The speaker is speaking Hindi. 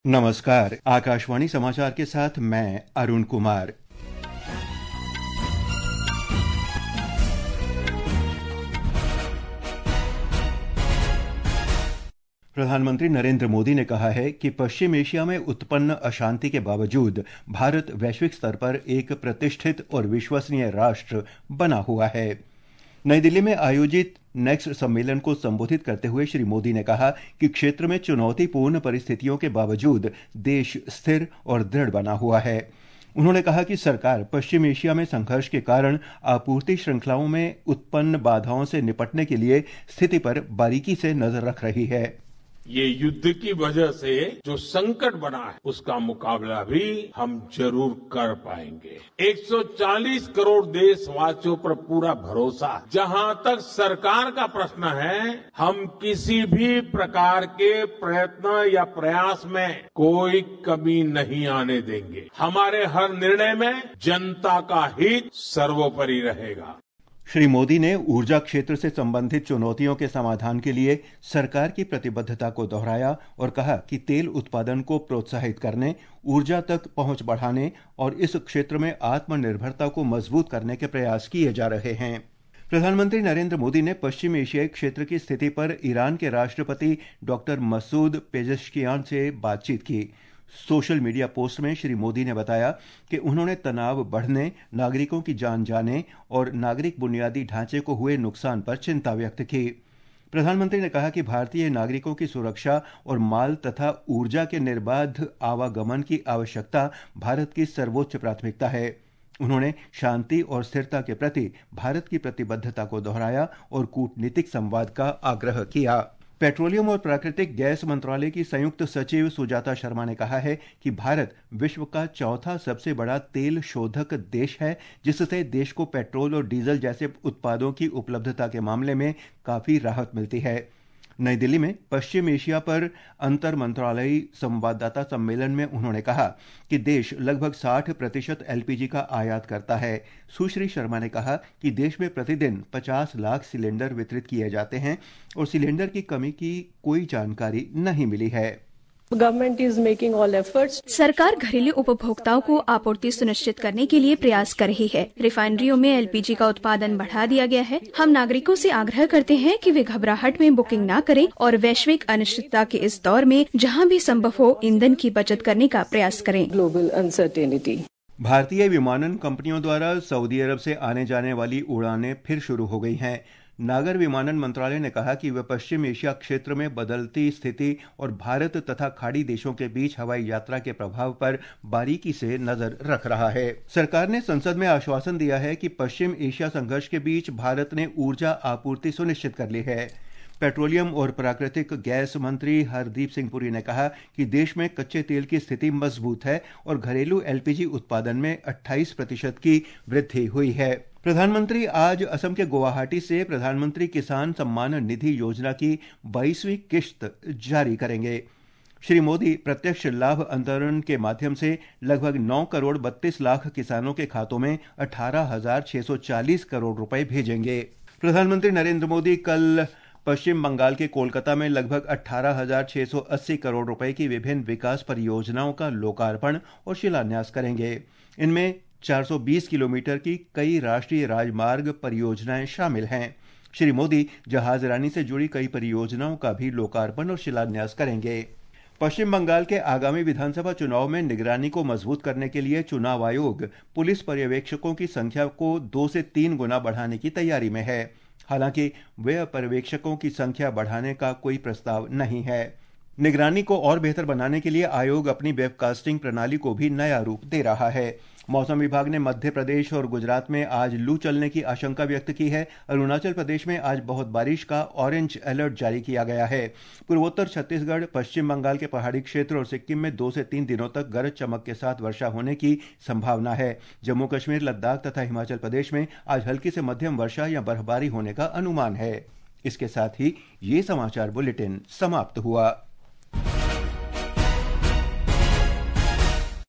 नमस्कार, आकाशवाणी समाचार के साथ मैं अरुण कुमार। प्रधानमंत्री नरेंद्र मोदी ने कहा है कि पश्चिम एशिया में उत्पन्न अशांति के बावजूद भारत वैश्विक स्तर पर एक प्रतिष्ठित और विश्वसनीय राष्ट्र बना हुआ है। नई दिल्ली में आयोजित नेक्स्ट सम्मेलन को संबोधित करते हुए श्री मोदी ने कहा कि क्षेत्र में चुनौतीपूर्ण परिस्थितियों के बावजूद देश स्थिर और दृढ़ बना हुआ है। उन्होंने कहा कि सरकार पश्चिम एशिया में संघर्ष के कारण आपूर्ति श्रृंखलाओं में उत्पन्न बाधाओं से निपटने के लिए स्थिति पर बारीकी से नजर रख रही है। ये युद्ध की वजह से जो संकट बना है उसका मुकाबला भी हम जरूर कर पाएंगे। 140 करोड़ देशवासियों पर पूरा भरोसा। जहां तक सरकार का प्रश्न है, हम किसी भी प्रकार के प्रयत्न या प्रयास में कोई कमी नहीं आने देंगे। हमारे हर निर्णय में जनता का हित सर्वोपरि रहेगा। श्री मोदी ने ऊर्जा क्षेत्र से संबंधित चुनौतियों के समाधान के लिए सरकार की प्रतिबद्धता को दोहराया और कहा कि तेल उत्पादन को प्रोत्साहित करने, ऊर्जा तक पहुंच बढ़ाने और इस क्षेत्र में आत्मनिर्भरता को मजबूत करने के प्रयास किए जा रहे हैं। प्रधानमंत्री नरेंद्र मोदी ने पश्चिम एशियाई क्षेत्र की स्थिति पर ईरान के राष्ट्रपति डॉक्टर मसूद पेजेश्कियान से बातचीत की। सोशल मीडिया पोस्ट में श्री मोदी ने बताया कि उन्होंने तनाव बढ़ने, नागरिकों की जान जाने और नागरिक बुनियादी ढांचे को हुए नुकसान पर चिंता व्यक्त की। प्रधानमंत्री ने कहा कि भारतीय नागरिकों की सुरक्षा और माल तथा ऊर्जा के निर्बाध आवागमन की आवश्यकता भारत की सर्वोच्च प्राथमिकता है। उन्होंने शांति और स्थिरता के प्रति भारत की प्रतिबद्धता को दोहराया और कूटनीतिक संवाद का आग्रह किया। पेट्रोलियम और प्राकृतिक गैस मंत्रालय की संयुक्त सचिव सुजाता शर्मा ने कहा है कि भारत विश्व का चौथा सबसे बड़ा तेल शोधक देश है, जिससे देश को पेट्रोल और डीजल जैसे उत्पादों की उपलब्धता के मामले में काफी राहत मिलती है। नई दिल्ली में पश्चिम एशिया पर अंतर मंत्रालयी संवाददाता सम्मेलन में उन्होंने कहा कि देश लगभग 60% एलपीजी का आयात करता है। सुश्री शर्मा ने कहा कि देश में प्रतिदिन 50 लाख सिलेंडर वितरित किए जाते हैं और सिलेंडर की कमी की कोई जानकारी नहीं मिली है। सरकार घरेलू उपभोक्ताओं को आपूर्ति सुनिश्चित करने के लिए प्रयास कर रही है। रिफाइनरियों में एलपीजी का उत्पादन बढ़ा दिया गया है। हम नागरिकों से आग्रह करते हैं कि वे घबराहट में बुकिंग न करें और वैश्विक अनिश्चितता के इस दौर में जहां भी संभव हो ईंधन की बचत करने का प्रयास करें। Global uncertainty. भारतीय विमानन कंपनियों द्वारा सऊदी अरब से आने जाने वाली उड़ानें फिर शुरू हो गई हैं। नागर विमानन मंत्रालय ने कहा कि वह पश्चिम एशिया क्षेत्र में बदलती स्थिति और भारत तथा खाड़ी देशों के बीच हवाई यात्रा के प्रभाव पर बारीकी से नजर रख रहा है। सरकार ने संसद में आश्वासन दिया है कि पश्चिम एशिया संघर्ष के बीच भारत ने ऊर्जा आपूर्ति सुनिश्चित कर ली है। पेट्रोलियम और प्राकृतिक गैस मंत्री हरदीप सिंह पुरी ने कहा कि देश में कच्चे तेल की स्थिति मजबूत है और घरेलू एलपीजी उत्पादन में 28% की वृद्धि हुई है। प्रधानमंत्री आज असम के गुवाहाटी से प्रधानमंत्री किसान सम्मान निधि योजना की 22वीं किश्त जारी करेंगे। श्री मोदी प्रत्यक्ष लाभ अंतरण के माध्यम से लगभग 9 करोड़ 32 लाख किसानों के खातों में 18,640 करोड़ रुपए भेजेंगे। प्रधानमंत्री नरेंद्र मोदी कल पश्चिम बंगाल के कोलकाता में लगभग 18,680 करोड़ रुपए की विभिन्न विकास परियोजनाओं का लोकार्पण और शिलान्यास करेंगे। इनमें 420 किलोमीटर की कई राष्ट्रीय राजमार्ग परियोजनाएं शामिल हैं। श्री मोदी जहाजरानी से जुड़ी कई परियोजनाओं का भी लोकार्पण और शिलान्यास करेंगे। पश्चिम बंगाल के आगामी विधानसभा चुनाव में निगरानी को मजबूत करने के लिए चुनाव आयोग पुलिस पर्यवेक्षकों की संख्या को 2 से 3 गुना बढ़ाने की तैयारी में है। हालांकि व्यय पर्यवेक्षकों की संख्या बढ़ाने का कोई प्रस्ताव नहीं है। निगरानी को और बेहतर बनाने के लिए आयोग अपनी वेबकास्टिंग प्रणाली को भी नया रूप दे रहा है। मौसम विभाग ने मध्य प्रदेश और गुजरात में आज लू चलने की आशंका व्यक्त की है। अरुणाचल प्रदेश में आज बहुत बारिश का ऑरेंज अलर्ट जारी किया गया है। पूर्वोत्तर छत्तीसगढ़, पश्चिम बंगाल के पहाड़ी क्षेत्र और सिक्किम में 2 से 3 दिनों तक गरज चमक के साथ वर्षा होने की संभावना है। जम्मू कश्मीर, लद्दाख तथा हिमाचल प्रदेश में आज हल्की से मध्यम वर्षा या बर्फबारी होने का अनुमान है। इसके साथ ही ये समाचार बुलेटिन समाप्त हुआ।